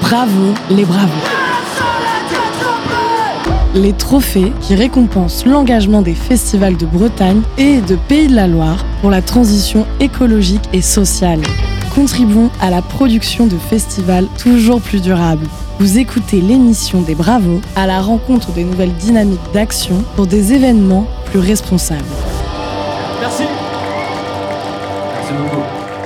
Bravo les bravos. Les trophées qui récompensent l'engagement des festivals de Bretagne et de Pays de la Loire pour la transition écologique et sociale. Contribuons à la production de festivals toujours plus durables. Vous écoutez l'émission des Bravos à la rencontre des nouvelles dynamiques d'action pour des événements plus responsables. Merci. Merci beaucoup.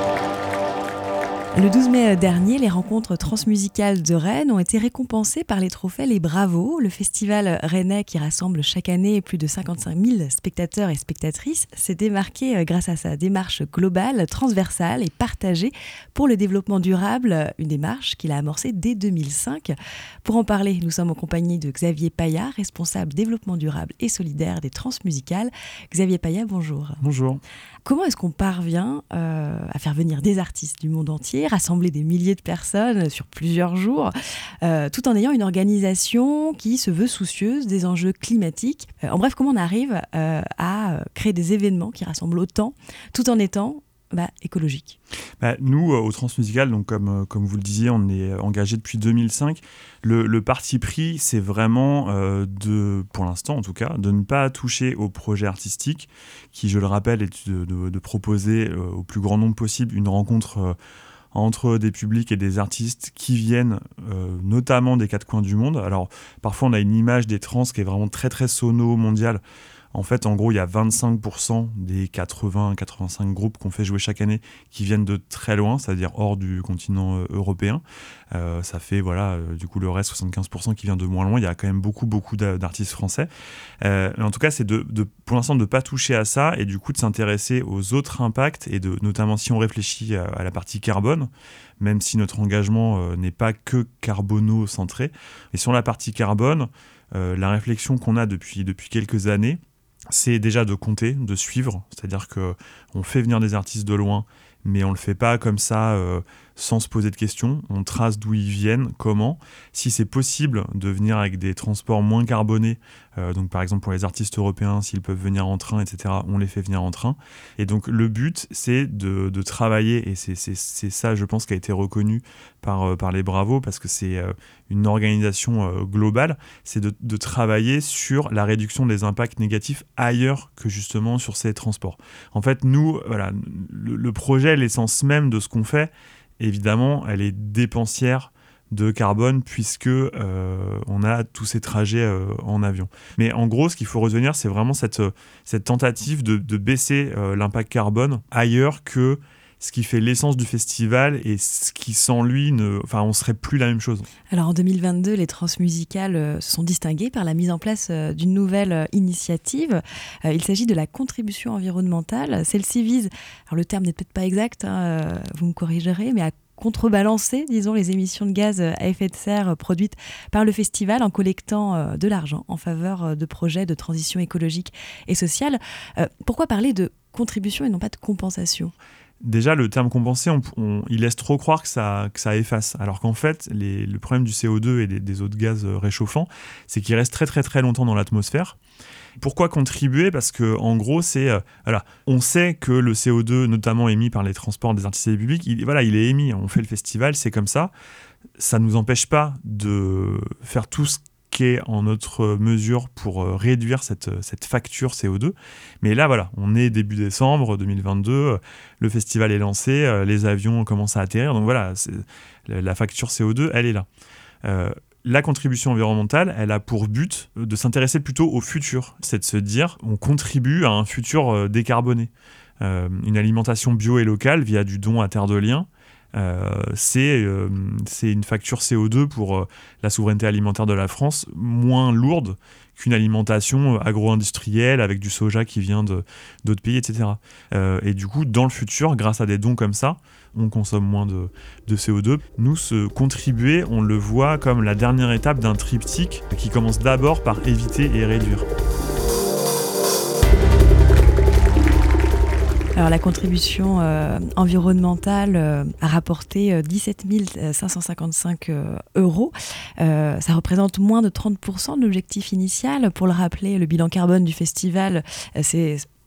Le 12 mai dernier, les rencontres transmusicales de Rennes ont été récompensées par les trophées Les Bravos, le festival rennais qui rassemble chaque année plus de 55 000 spectateurs et spectatrices, s'est démarqué grâce à sa démarche globale, transversale et partagée pour le développement durable, une démarche qu'il a amorcée dès 2005. Pour en parler, nous sommes en compagnie de Xavier Payat, responsable développement durable et solidaire des transmusicales. Xavier Payat, bonjour. Bonjour. Comment est-ce qu'on parvient à faire venir des artistes du monde entier, rassembler des milliers de personnes sur plusieurs jours, tout en ayant une organisation qui se veut soucieuse des enjeux climatiques. En bref, comment on arrive à créer des événements qui rassemblent autant, tout en étant écologique. Nous, au Transmusical, donc comme vous le disiez, on est engagé depuis 2005. Le parti pris, c'est vraiment, pour l'instant en tout cas, de ne pas toucher au projet artistique, qui, je le rappelle, est de proposer au plus grand nombre possible une rencontre entre des publics et des artistes qui viennent notamment des quatre coins du monde. Alors, parfois, on a une image des trans qui est vraiment très, très sono mondiale. En fait, en gros, il y a 25% des 80-85 groupes qu'on fait jouer chaque année qui viennent de très loin, c'est-à-dire hors du continent européen. Ça fait, du coup, le reste, 75% qui vient de moins loin. Il y a quand même beaucoup d'artistes français. Mais en tout cas, c'est pour l'instant de ne pas toucher à ça et du coup de s'intéresser aux autres impacts et notamment si on réfléchit à la partie carbone, même si notre engagement n'est pas que carbono-centré. Et sur la partie carbone, la réflexion qu'on a depuis quelques années, c'est déjà de compter, de suivre, c'est-à-dire qu'on fait venir des artistes de loin, mais on ne le fait pas comme ça sans se poser de questions. On trace d'où ils viennent, comment. Si c'est possible de venir avec des transports moins carbonés, donc par exemple pour les artistes européens, s'ils peuvent venir en train, etc., on les fait venir en train. Et donc le but, c'est de travailler, et c'est ça, je pense, qui a été reconnu par les Bravos, parce que c'est une organisation globale, c'est de travailler sur la réduction des impacts négatifs ailleurs que justement sur ces transports. En fait, nous, le projet, l'essence même de ce qu'on fait, évidemment, elle est dépensière de carbone puisque on a tous ces trajets en avion. Mais en gros, ce qu'il faut retenir, c'est vraiment cette tentative de baisser l'impact carbone ailleurs que ce qui fait l'essence du festival et ce qui, sans lui, on serait plus la même chose. Alors en 2022, les transmusicales se sont distinguées par la mise en place d'une nouvelle initiative. Il s'agit de la contribution environnementale. Celle-ci vise, alors le terme n'est peut-être pas exact, vous me corrigerez, mais à contrebalancer, disons, les émissions de gaz à effet de serre produites par le festival en collectant de l'argent en faveur de projets de transition écologique et sociale. Pourquoi parler de contribution et non pas de compensation ? Déjà, le terme compensé, il laisse trop croire que ça efface. Alors qu'en fait, le problème du CO2 et des autres gaz réchauffants, c'est qu'il reste très très très longtemps dans l'atmosphère. Pourquoi contribuer ? Parce qu'en gros, on sait que le CO2, notamment émis par les transports des artistes et des publics, il est émis. On fait le festival, c'est comme ça. Ça ne nous empêche pas de faire tout ce qui est en notre mesure pour réduire cette facture CO2. Mais là, on est début décembre 2022, le festival est lancé, les avions commencent à atterrir. Donc la facture CO2, elle est là. La contribution environnementale, elle a pour but de s'intéresser plutôt au futur. C'est de se dire, on contribue à un futur décarboné. Une alimentation bio et locale via du don à Terre de Liens, c'est une facture CO2 pour la souveraineté alimentaire de la France moins lourde qu'une alimentation agro-industrielle avec du soja qui vient d'autres pays, etc. Et du coup, dans le futur, grâce à des dons comme ça, on consomme moins de CO2. Nous, contribuer, on le voit comme la dernière étape d'un triptyque qui commence d'abord par éviter et réduire. Alors la contribution environnementale a rapporté 17 555 €. Ça représente moins de 30% de l'objectif initial. Pour le rappeler, le bilan carbone du festival, c'est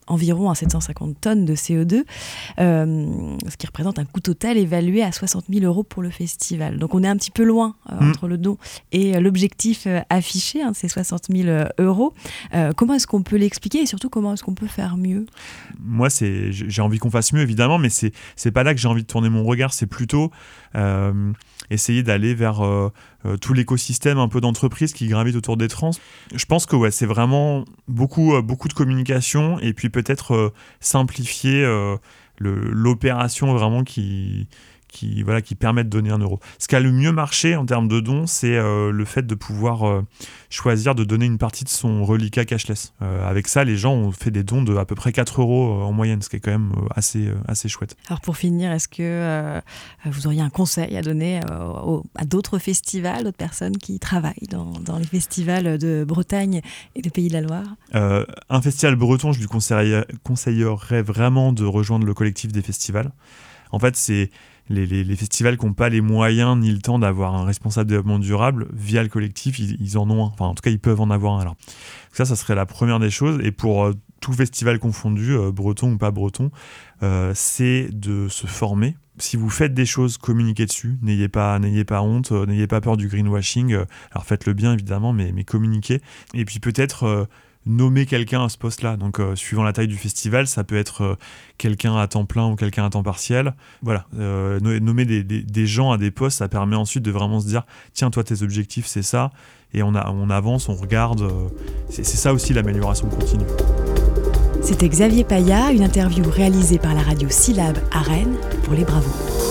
environ à 750 tonnes de CO2, ce qui représente un coût total évalué à 60 000 € pour le festival. Donc on est un petit peu loin entre le don et l'objectif affiché, ces 60 000 €. Comment est-ce qu'on peut l'expliquer et surtout comment est-ce qu'on peut faire mieux ? Moi, j'ai envie qu'on fasse mieux, évidemment, mais c'est pas là que j'ai envie de tourner mon regard, c'est plutôt essayer d'aller vers tout l'écosystème un peu d'entreprises qui gravitent autour des trans. Je pense que c'est vraiment beaucoup de communication et puis peut-être simplifier l'opération vraiment qui permet de donner 1 €. Ce qui a le mieux marché en termes de dons, c'est le fait de pouvoir choisir de donner une partie de son reliquat cashless. Avec ça, les gens ont fait des dons de à peu près 4 € en moyenne, ce qui est quand même assez chouette. Alors pour finir, est-ce que vous auriez un conseil à donner à d'autres festivals, d'autres personnes qui travaillent dans les festivals de Bretagne et des Pays de la Loire ? Un festival breton, je lui conseillerais vraiment de rejoindre le collectif des festivals. En fait, c'est les festivals qui n'ont pas les moyens ni le temps d'avoir un responsable développement durable, via le collectif, ils en ont un. Enfin, en tout cas, ils peuvent en avoir un. Alors, ça serait la première des choses. Et pour tout festival confondu, breton ou pas breton, c'est de se former. Si vous faites des choses, communiquez dessus. N'ayez pas honte, n'ayez pas peur du greenwashing. Alors, faites-le bien, évidemment, mais communiquez. Et puis peut-être nommer quelqu'un à ce poste-là. Donc, suivant la taille du festival, ça peut être quelqu'un à temps plein ou quelqu'un à temps partiel. Voilà, nommer des gens à des postes, ça permet ensuite de vraiment se dire « Tiens, toi, tes objectifs, c'est ça. » Et on avance, on regarde. C'est ça aussi l'amélioration continue. C'était Xavier Paya, une interview réalisée par la radio Syllab à Rennes pour Les Bravos.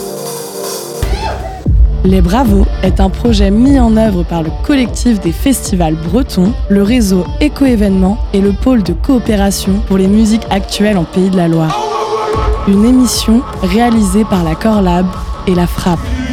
Les Bravos est un projet mis en œuvre par le collectif des festivals bretons, le réseau Éco-événements et le pôle de coopération pour les musiques actuelles en Pays de la Loire. Une émission réalisée par la Corlab et la Frappe.